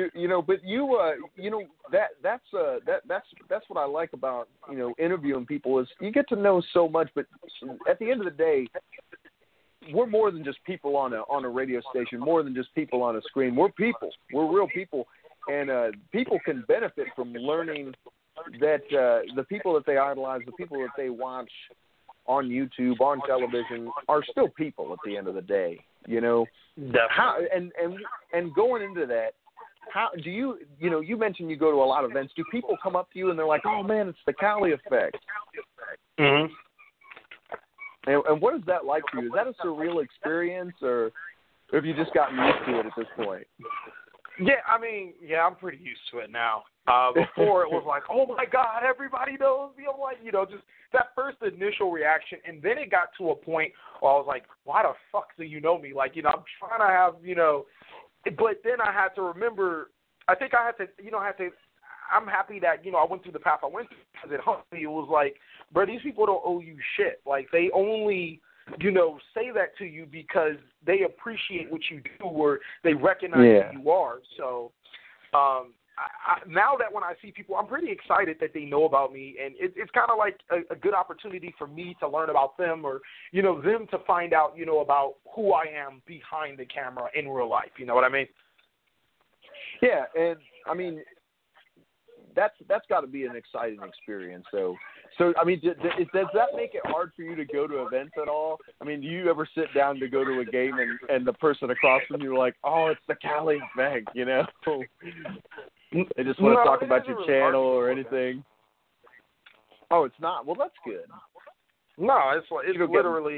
that's what I like about interviewing people is you get to know so much, but at the end of the day, we're more than just people on a radio station, more than just people on a screen. We're people. We're real people. And people can benefit from learning that the people that they idolize, the people that they watch on YouTube, on television, are still people at the end of the day. You know, how and going into that, how do you mentioned you go to a lot of events. Do people come up to you and they're like, "Oh man, it's the Cali effect"? Mm-hmm. And what is that like for you? Is that a surreal experience, or have you just gotten used to it at this point? Yeah, I mean, I'm pretty used to it now. Before it was like, oh my God, everybody knows me. I'm like, just that first initial reaction, and then it got to a point where I was like, why the fuck do you know me? Like, I'm trying to have, but then I had to remember. I think I had to, I'm happy that I went through the path I went through, because it helped me. It was like, bro, these people don't owe you shit. Like, they only say that to you because they appreciate what you do, or they recognize who you are. So now that when I see people, I'm pretty excited that they know about me, and it's kind of like a good opportunity for me to learn about them, or them to find out about who I am behind the camera in real life. You know what I mean? Yeah, and I mean that's got to be an exciting experience. So I mean, does that make it hard for you to go to events at all? I mean, do you ever sit down to go to a game and the person across from you are like, oh, it's the Cali effect, They just want to talk about your channel or anything. Oh, it's not? Well, that's good. No, it's literally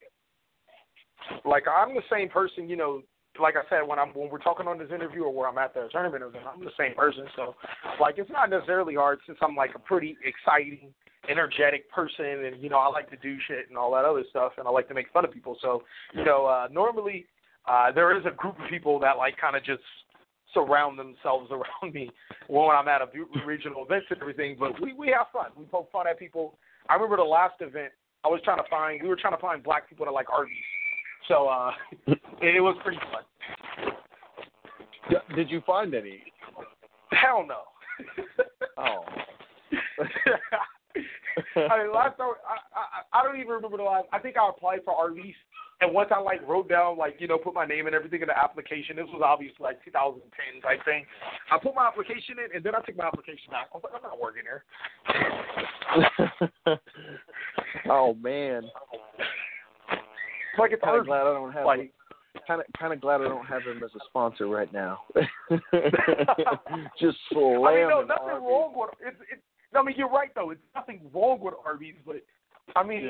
like I'm the same person, like I said, when we're talking on this interview or where I'm at the tournament, I'm the same person. So, like, it's not necessarily hard, since I'm like a pretty exciting, energetic person, and I like to do shit and all that other stuff, and I like to make fun of people. So, normally there is a group of people that like kind of just surround themselves around me when I'm at a regional events and everything. But we have fun. We poke fun at people. I remember the last event we were trying to find black people that like Arby's. So it was pretty fun. Did you find any? Hell no. Oh. I mean, last time, I don't even remember the last. I think I applied for Arby's, and once I wrote down put my name and everything in the application. This was obviously 2010 type thing. I put my application in, and then I took my application back. I was like, I'm not working here. Oh man. Like, it's kind of glad I don't have kind of glad I don't have him as a sponsor right now. Just slam. I mean, no, nothing wrong with it. I mean, you're right though. It's nothing wrong with Arby's, but I mean,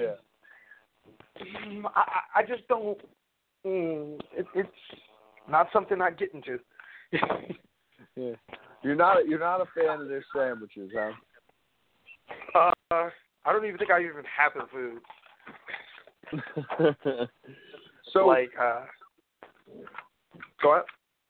I just don't. It's not something I get into. Yeah, you're not a fan of their sandwiches, huh? I don't even think I even have their food. So, go ahead.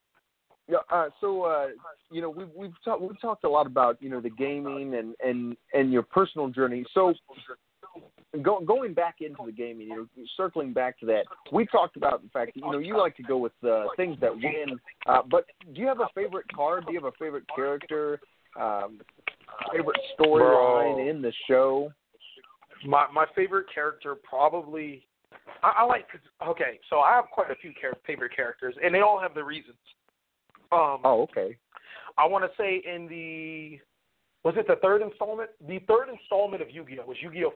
Yeah. We've talked a lot about the gaming and your personal journey. So, going back into the gaming, circling back to that, we talked about the fact that you like to go with things that win. But do you have a favorite card? Do you have a favorite character? Favorite storyline in the show? My favorite character probably, I like, okay, so I have quite a few favorite characters, and they all have their reasons. Okay. I want to say was it the third installment? The third installment of Yu-Gi-Oh! Was Yu-Gi-Oh!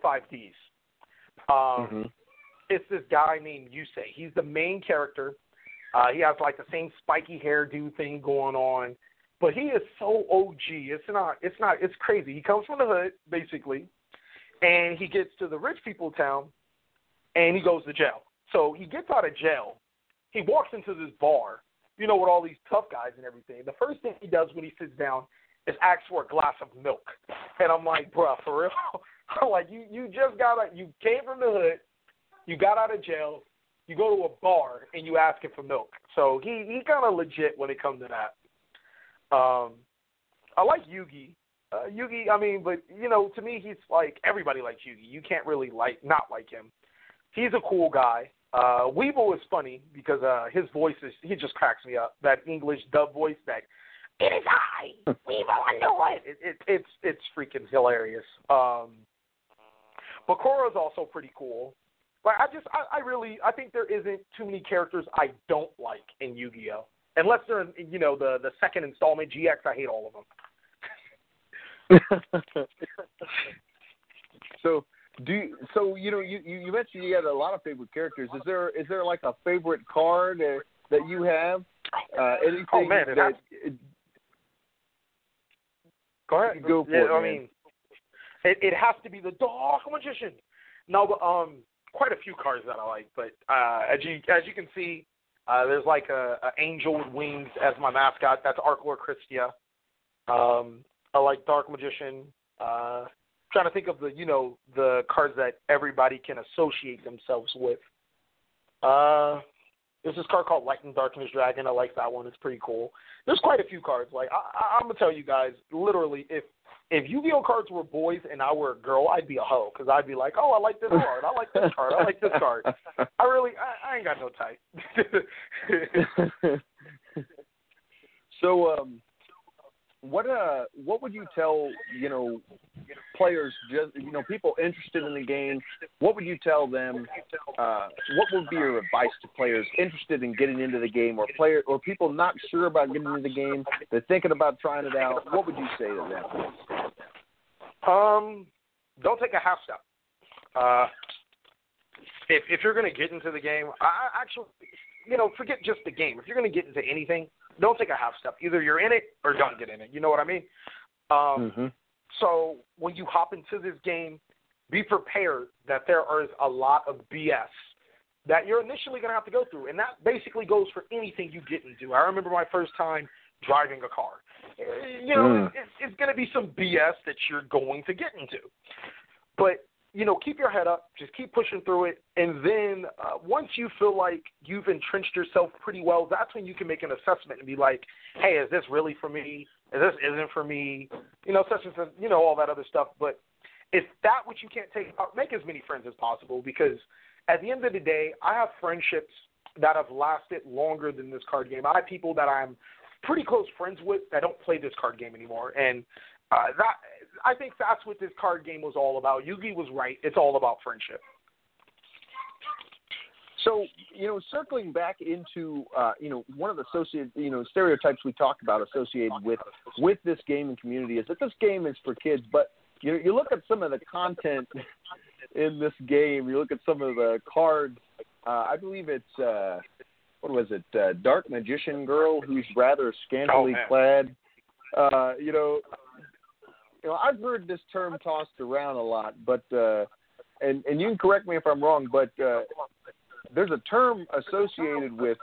5Ds. It's this guy named Yusei. He's the main character. He has the same spiky hairdo thing going on, but he is so OG. It's crazy. He comes from the hood, basically. And he gets to the rich people town, and he goes to jail. So he gets out of jail. He walks into this bar, with all these tough guys and everything. The first thing he does when he sits down is ask for a glass of milk. And I'm like, bruh, for real? I'm like, you came from the hood, you got out of jail, you go to a bar, and you ask him for milk. So he kind of legit when it comes to that. I like Yugi. Yugi, I mean, but, to me, he's everybody likes Yugi. You can't really not like him. He's a cool guy. Weevil is funny because his voice he just cracks me up. That English dub voice, that, it is I, Weevil Underwood. It's freaking hilarious. But Korra's also pretty cool. But I think there isn't too many characters I don't like in Yu-Gi-Oh! Unless they're in, the second installment, GX, I hate all of them. So you mentioned you had a lot of favorite characters. Is there like a favorite card that you have? Anything? Oh man, go ahead. Go for it. I mean, it has to be the Dark Magician. No, but quite a few cards that I like. But as you can see, there's like a angel with wings as my mascot. That's Arklor Christia. I like Dark Magician. Trying to think of the cards that everybody can associate themselves with. There's this card called Light and Darkness Dragon. I like that one. It's pretty cool. There's quite a few cards. Like I'm gonna tell you guys, literally, if Yu-Gi-Oh cards were boys and I were a girl, I'd be a hoe because I'd be like, oh, I like this card. I like this card. I like this card. I ain't got no type. So, what would you tell players, people interested in the game? What would you tell them? What would be your advice to players interested in getting into the game, or people not sure about getting into the game? They're thinking about trying it out. What would you say to them? Don't take a half step. If you're going to get into the game, I actually, forget just the game. If you're going to get into anything, don't take a half step. Either you're in it or don't get in it. You know what I mean? So when you hop into this game, be prepared that there is a lot of BS that you're initially going to have to go through. And that basically goes for anything you get into. I remember my first time driving a car. It's going to be some BS that you're going to get into. But, keep your head up. Just keep pushing through it. And then once you feel like you've entrenched yourself pretty well, that's when you can make an assessment and be like, hey, is this really for me? Is this isn't for me? Such and such, all that other stuff. But if that what you can't take out, make as many friends as possible, because at the end of the day, I have friendships that have lasted longer than this card game. I have people that I'm pretty close friends with that don't play this card game anymore. And I think that's what this card game was all about. Yugi was right. It's all about friendship. So, circling back into, one of the stereotypes we talked about associated with this gaming community is that this game is for kids. But, you look at some of the content in this game. You look at some of the cards. I believe it's, Dark Magician Girl, who's rather scantily clad. I've heard this term tossed around a lot, but and you can correct me if I'm wrong, but there's a term associated with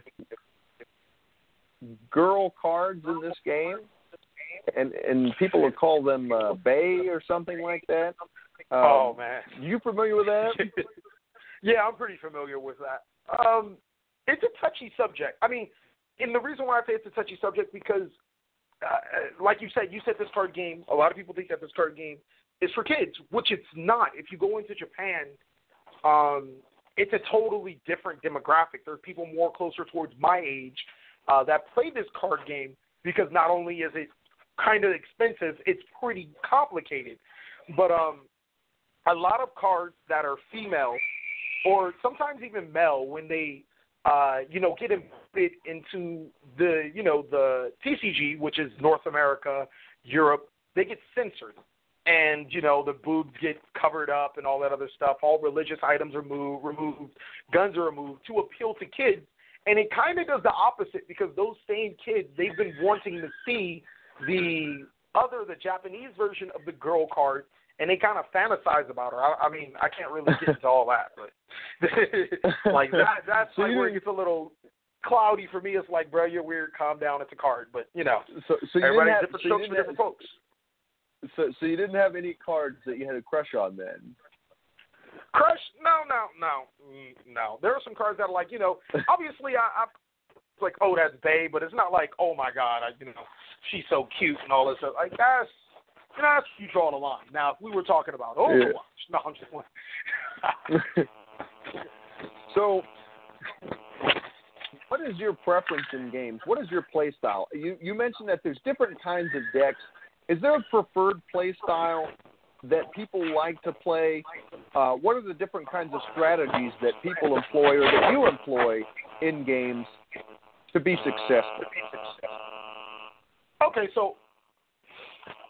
girl cards in this game, and people will call them bae or something like that. Oh man, you familiar with that? Yeah, I'm pretty familiar with that. It's a touchy subject. I mean, and the reason why I say it's a touchy subject because, like you said this card game. A lot of people think that this card game is for kids, which it's not. If you go into Japan, it's a totally different demographic. There are people more closer towards my age that play this card game because not only is it kind of expensive, it's pretty complicated. But a lot of cards that are female or sometimes even male, when they get invited into the TCG, which is North America, Europe, they get censored. And, the boobs get covered up and all that other stuff. All religious items are removed. Guns are removed to appeal to kids. And it kind of does the opposite because those same kids, they've been wanting to see the Japanese version of the girl card, and they kind of fantasize about her. I mean, I can't really get into all that, but like that's so like where it gets a little cloudy for me. It's like, bro, you're weird. Calm down. It's a card, but so everybody's different strokes for different folks. So you didn't have any cards that you had a crush on then? Crush? No. There are some cards that are like, obviously I like, oh, that's bae, but it's not like, oh my God, she's so cute and all this stuff. Like that's you draw the line. Now, if we were talking about Overwatch, no, I'm just playing. So, what is your preference in games? What is your play style? You mentioned that there's different kinds of decks. Is there a preferred play style that people like to play? What are the different kinds of strategies that people employ or that you employ in games to be successful? Okay, so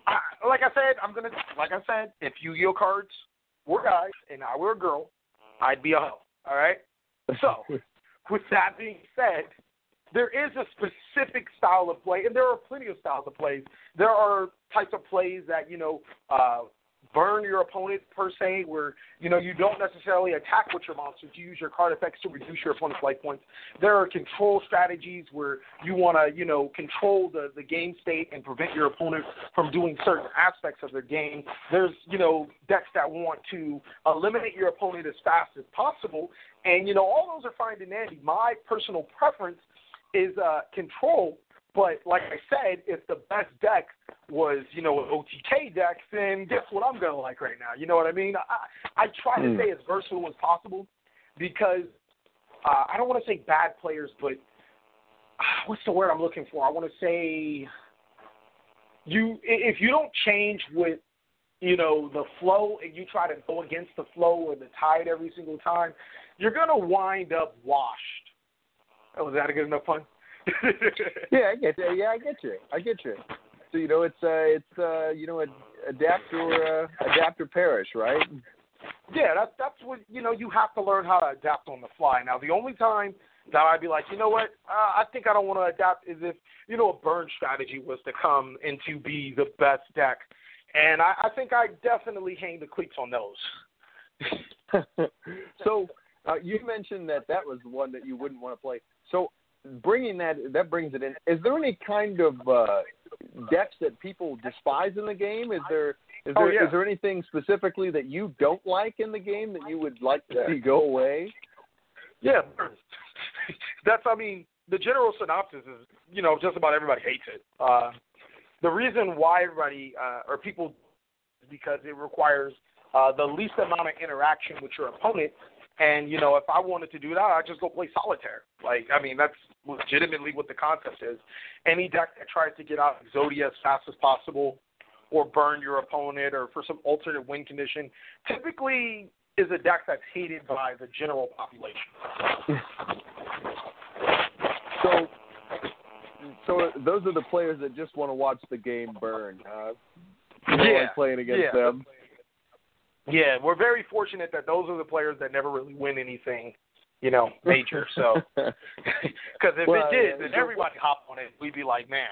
Like I said, if Yu-Gi-Oh cards were guys and I were a girl, I'd be a hoe. All right. So, with that being said, there is a specific style of play, and there are plenty of styles of plays. There are types of plays that burn your opponent per se, where you don't necessarily attack with your monsters. You use your card effects to reduce your opponent's life points. There are control strategies where you want to control the game state and prevent your opponent from doing certain aspects of their game. There's decks that want to eliminate your opponent as fast as possible, and all those are fine and dandy. My personal preference is control. But like I said, if the best deck was, an OTK deck, then guess what I'm going to like right now? You know what I mean? I try to stay as versatile as possible because I don't want to say bad players, but what's the word I'm looking for? I want to say if you don't change with, the flow and you try to go against the flow or the tide every single time, you're going to wind up washed. Oh, was that a good enough pun? Yeah, I get you. I get you. So it's adapt or perish, right? Yeah, that's what you have to learn how to adapt on the fly. Now, the only time that I'd be like, you know what, I think I don't want to adapt is if a burn strategy was to come and to be the best deck, and I think I definitely hang the cleats on those. So you mentioned that was one that you wouldn't want to play. So bringing that brings it in. Is there any kind of decks that people despise in the game? Is there anything specifically that you don't like in the game that you would like to see go away? Yeah, the general synopsis is just about everybody hates it. The reason why everybody or people is because it requires the least amount of interaction with your opponent. And, if I wanted to do that, I'd just go play solitaire. That's legitimately what the concept is. Any deck that tries to get out of Exodia as fast as possible or burn your opponent or for some alternate win condition typically is a deck that's hated by the general population. So those are the players that just want to watch the game burn. Like playing against them. Yeah, we're very fortunate that those are the players that never really win anything, major. So, because if it did, then everybody hopped on it. We'd be like, man.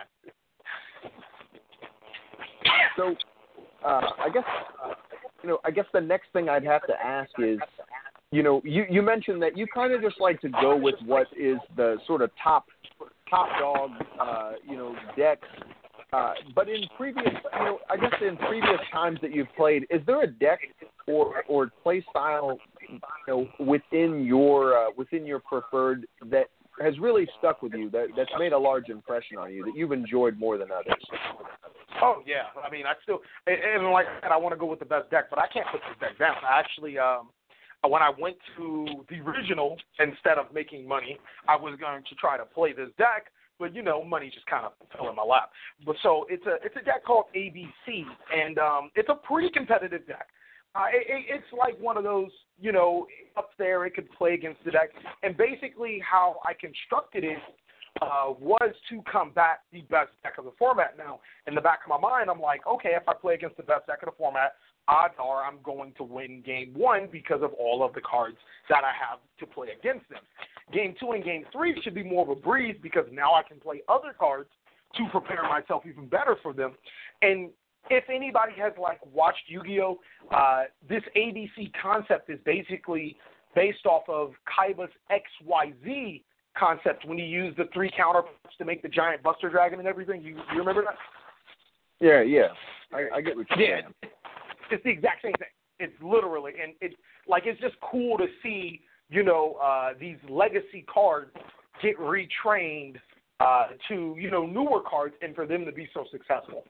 So, I guess the next thing I'd have to ask is, you mentioned that you kind of just like to go with what is the sort of top dog, decks. But in previous, in previous times that you've played, is there a deck or play style, within your preferred that has really stuck with you, that's made a large impression on you, that you've enjoyed more than others? Oh yeah, I still, and like I said, I want to go with the best deck, but I can't put this deck down. I actually, when I went to the original, instead of making money, I was going to try to play this deck. But money just kind of fell in my lap. But so it's a deck called ABC, and it's a pretty competitive deck. It's like one of those, up there it could play against the deck. And basically how I constructed it was to combat the best deck of the format. Now, in the back of my mind, I'm like, okay, if I play against the best deck of the format, odds are I'm going to win game one because of all of the cards that I have to play against them. Game 2 and Game 3 should be more of a breeze because now I can play other cards to prepare myself even better for them. And if anybody has watched Yu-Gi-Oh, this ABC concept is basically based off of Kaiba's XYZ concept when he used the 3 counter to make the giant Buster Dragon and everything. You remember that? Yeah. I get what you're saying. It's the exact same thing. It's literally, and it's just cool to see, these legacy cards get retrained to, newer cards and for them to be so successful.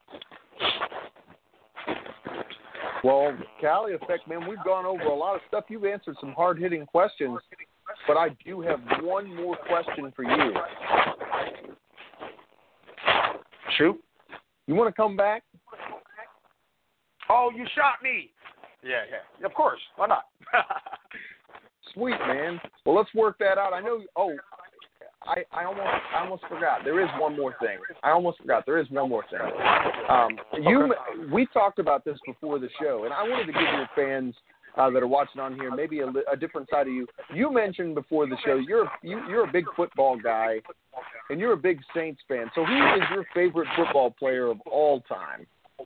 Well, Cali Effect, man, we've gone over a lot of stuff. You've answered some hard-hitting questions, but I do have one more question for you. Shoot. You want to come back? Oh, you shot me. Yeah. Of course. Why not? Sweet, man. Well, let's work that out. I know. I almost forgot. There is one more thing. We talked about this before the show, and I wanted to give your fans that are watching on here maybe a different side of you. You mentioned before the show you're a big football guy, and you're a big Saints fan. So who is your favorite football player of all time?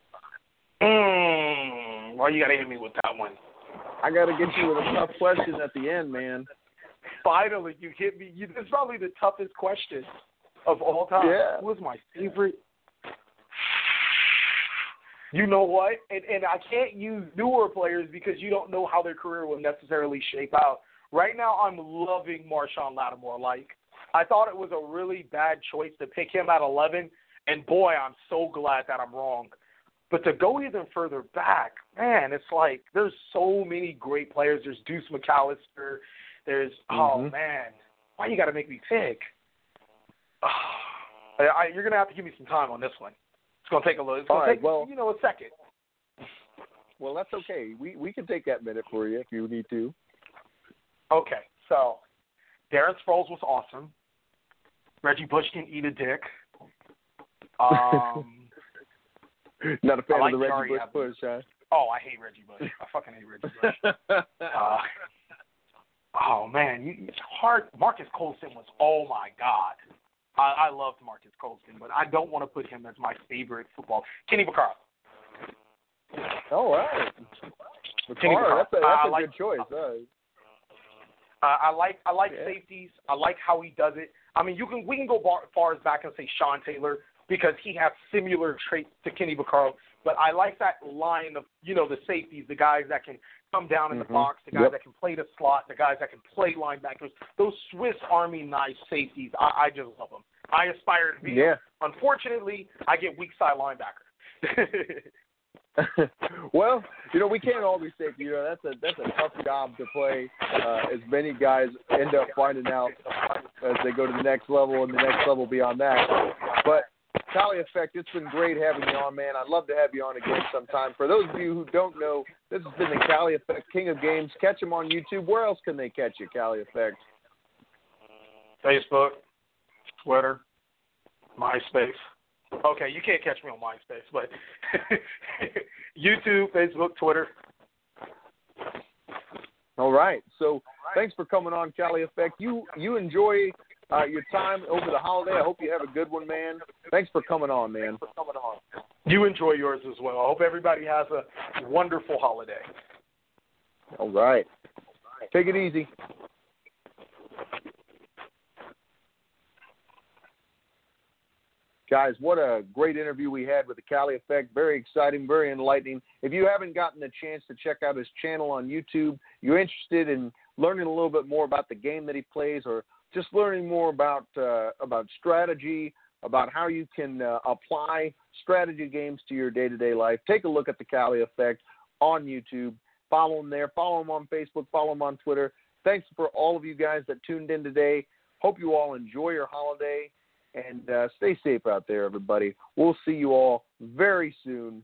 Well, you got to hit me with that one. I got to get you with a tough question at the end, man. Finally, you hit me. This is probably the toughest question of all time. Yeah. Who was my favorite? You know what? And I can't use newer players because you don't know how their career will necessarily shape out. Right now, I'm loving Marshawn Lattimore. Like, I thought it was a really bad choice to pick him at 11, and boy, I'm so glad that I'm wrong. But to go even further back, man, it's like there's so many great players. There's Deuce McAllister. There's, oh, man, why you got to make me pick? You're going to have to give me some time on this one. It's going to take a little. It's going to take, a second. Well, that's okay. We can take that minute for you if you need to. Okay, so Darren Sproles was awesome. Reggie Bush can eat a dick. Not a fan of the Jari Reggie Bush, huh? Oh, I hate Reggie Bush. I fucking hate Reggie Bush. Oh, man. It's hard. Marcus Colston was, oh, my God. I loved Marcus Colston, but I don't want to put him as my favorite football. Kenny Vaccaro. Oh, right. Vaccaro, that's a good choice. I like safeties. I like how he does it. I mean, we can go far as back and say Sean Taylor because he has similar traits to Kenny Vaccaro. But I like that line of, the safeties, the guys that can come down in the box, the guys that can play the slot, the guys that can play linebackers, those Swiss Army knife safeties. I just love them. I aspire to be them. Unfortunately, I get weak side linebacker. Well, we can't all be safety. That's a tough job to play. As many guys end up finding out as they go to the next level and the next level beyond that. But Cali Effect, it's been great having you on, man. I'd love to have you on again sometime. For those of you who don't know, this has been the Cali Effect King of Games. Catch him on YouTube. Where else can they catch you, Cali Effect? Facebook, Twitter, MySpace. Okay, you can't catch me on MySpace, but YouTube, Facebook, Twitter. All right. So thanks for coming on, Cali Effect. You enjoy your time over the holiday. I hope you have a good one, man. Thanks for coming on, man. You enjoy yours as well. I hope everybody has a wonderful holiday. All right. Take it easy. Guys, what a great interview we had with the Cali Effect. Very exciting, very enlightening. If you haven't gotten a chance to check out his channel on YouTube, you're interested in learning a little bit more about the game that he plays or just learning more about strategy, about how you can apply strategy games to your day-to-day life, take a look at the Cali Effect on YouTube. Follow him there. Follow him on Facebook. Follow him on Twitter. Thanks for all of you guys that tuned in today. Hope you all enjoy your holiday. And stay safe out there, everybody. We'll see you all very soon.